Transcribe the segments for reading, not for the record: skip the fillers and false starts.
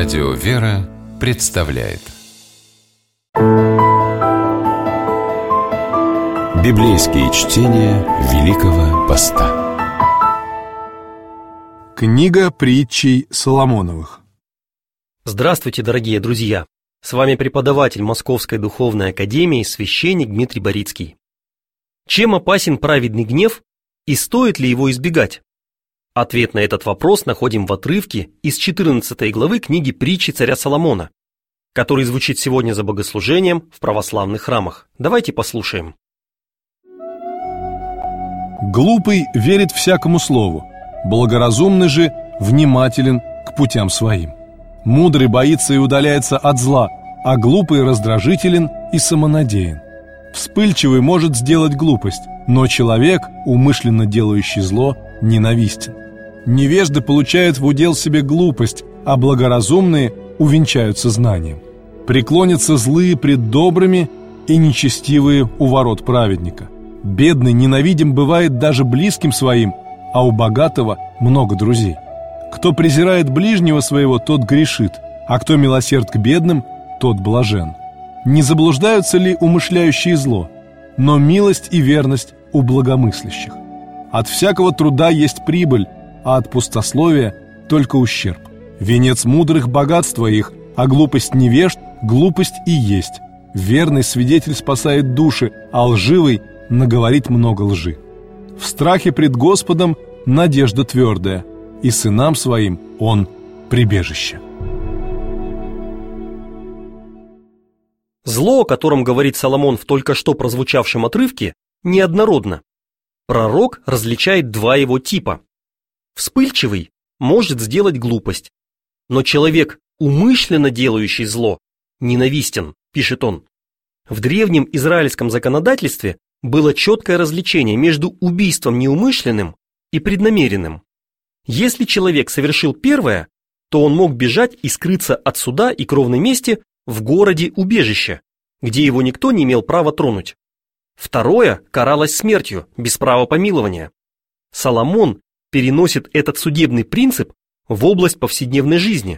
Радио «Вера» представляет Библейские чтения Великого Поста. Книга притчей Соломоновых. Здравствуйте, дорогие друзья! С вами преподаватель Московской Духовной Академии, священник Дмитрий Борицкий. Чем опасен праведный гнев и стоит ли его избегать? Ответ на этот вопрос находим в отрывке из 14 главы книги притчи царя Соломона, который звучит сегодня за богослужением в православных храмах. Давайте послушаем. Глупый верит всякому слову, благоразумный же внимателен к путям своим. Мудрый боится и удаляется от зла, а глупый раздражителен и самонадеян. Вспыльчивый может сделать глупость, но человек, умышленно делающий зло, ненавистен. Невежды получают в удел себе глупость, а благоразумные увенчаются знанием. Преклонятся злые пред добрыми и нечестивые у ворот праведника. Бедный ненавидим бывает даже близким своим, а у богатого много друзей. Кто презирает ближнего своего, тот грешит, а кто милосерд к бедным, тот блажен. Не заблуждаются ли умышляющие зло? Но милость и верность у благомыслящих. От всякого труда есть прибыль, а от пустословия только ущерб. Венец мудрых – богатство их, а глупость невежд – глупость и есть. Верный свидетель спасает души, а лживый наговорит много лжи. В страхе пред Господом надежда твердая, и сынам своим он прибежище. Зло, о котором говорит Соломон в только что прозвучавшем отрывке, неоднородно. Пророк различает два его типа. Вспыльчивый может сделать глупость, но человек, умышленно делающий зло, ненавистен, пишет он. В древнем израильском законодательстве было четкое различение между убийством неумышленным и преднамеренным. Если человек совершил первое, то он мог бежать и скрыться от суда и кровной мести в городе-убежище, где его никто не имел права тронуть. Второе каралось смертью, без права помилования. Соломон переносит этот судебный принцип в область повседневной жизни.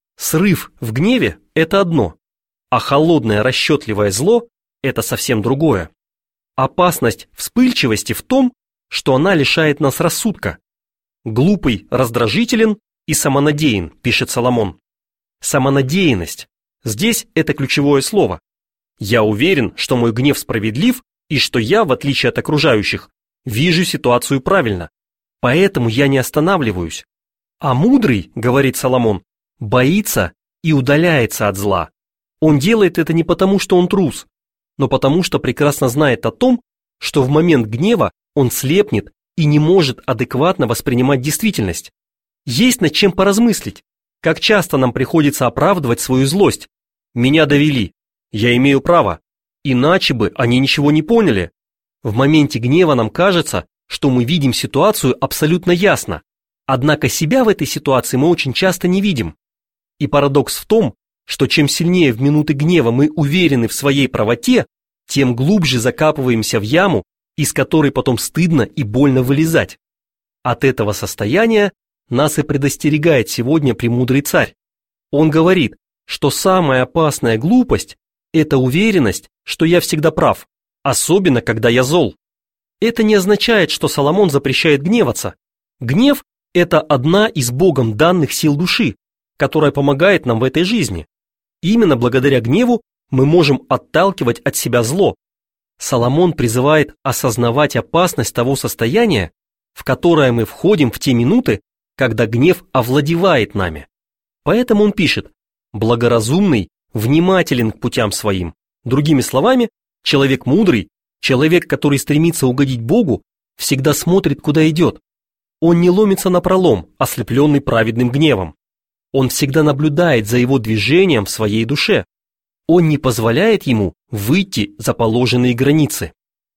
Срыв в гневе – это одно, а холодное расчетливое зло – это совсем другое. Опасность вспыльчивости в том, что она лишает нас рассудка. Глупый раздражителен и самонадеян, пишет Соломон. Самонадеянность – здесь это ключевое слово. Я уверен, что мой гнев справедлив и что я, в отличие от окружающих, вижу ситуацию правильно. Поэтому я не останавливаюсь. А мудрый, говорит Соломон, боится и удаляется от зла. Он делает это не потому, что он трус, но потому, что прекрасно знает о том, что в момент гнева он слепнет и не может адекватно воспринимать действительность. Есть над чем поразмыслить. Как часто нам приходится оправдывать свою злость. Меня довели. Я имею право. Иначе бы они ничего не поняли. В моменте гнева нам кажется, что мы видим ситуацию абсолютно ясно. Однако себя в этой ситуации мы очень часто не видим. И парадокс в том, что чем сильнее в минуты гнева мы уверены в своей правоте, тем глубже закапываемся в яму, из которой потом стыдно и больно вылезать. От этого состояния нас и предостерегает сегодня премудрый царь. Он говорит, что самая опасная глупость – это уверенность, что я всегда прав, особенно когда я зол. Это не означает, что Соломон запрещает гневаться. Гнев – это одна из Богом данных сил души, которая помогает нам в этой жизни. Именно благодаря гневу мы можем отталкивать от себя зло. Соломон призывает осознавать опасность того состояния, в которое мы входим в те минуты, когда гнев овладевает нами. Поэтому он пишет: «Благоразумный внимателен к путям своим». Другими словами, человек мудрый, человек, который стремится угодить Богу, всегда смотрит, куда идет. Он не ломится напролом, ослепленный праведным гневом. Он всегда наблюдает за его движением в своей душе. Он не позволяет ему выйти за положенные границы.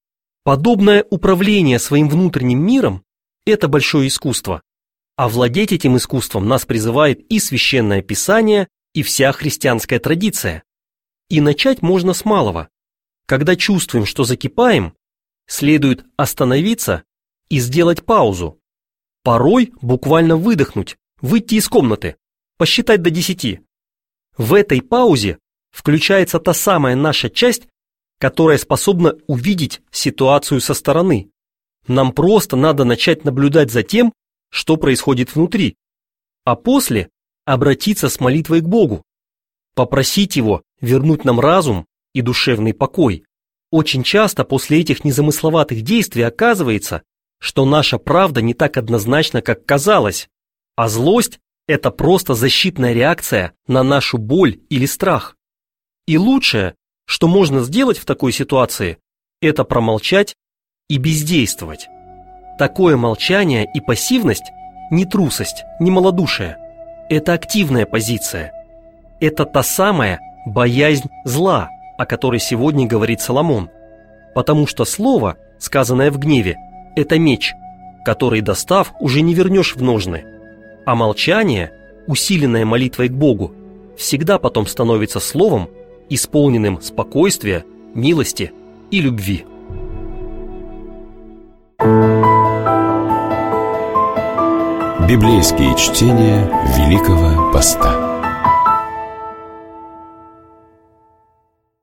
Подобное управление своим внутренним миром – это большое искусство. Овладеть этим искусством нас призывает и Священное Писание, и вся христианская традиция. И начать можно с малого. Когда чувствуем, что закипаем, следует остановиться и сделать паузу. Порой буквально выдохнуть, выйти из комнаты, посчитать до 10, В этой паузе включается та самая наша часть, которая способна увидеть ситуацию со стороны. Нам просто надо начать наблюдать за тем, что происходит внутри, а после обратиться с молитвой к Богу, попросить Его вернуть нам разум и душевный покой. Очень часто после этих незамысловатых действий оказывается, что наша правда не так однозначна, как казалось, а злость – это просто защитная реакция на нашу боль или страх. И лучшее, что можно сделать в такой ситуации, это промолчать и бездействовать. Такое молчание и пассивность – не трусость, не малодушие. Это активная позиция. Это та самая боязнь зла, о которой сегодня говорит Соломон. Потому что слово, сказанное в гневе, это меч, который, достав, уже не вернешь в ножны. А молчание, усиленное молитвой к Богу, всегда потом становится словом, исполненным спокойствия, милости и любви. Библейские чтения Великого Поста.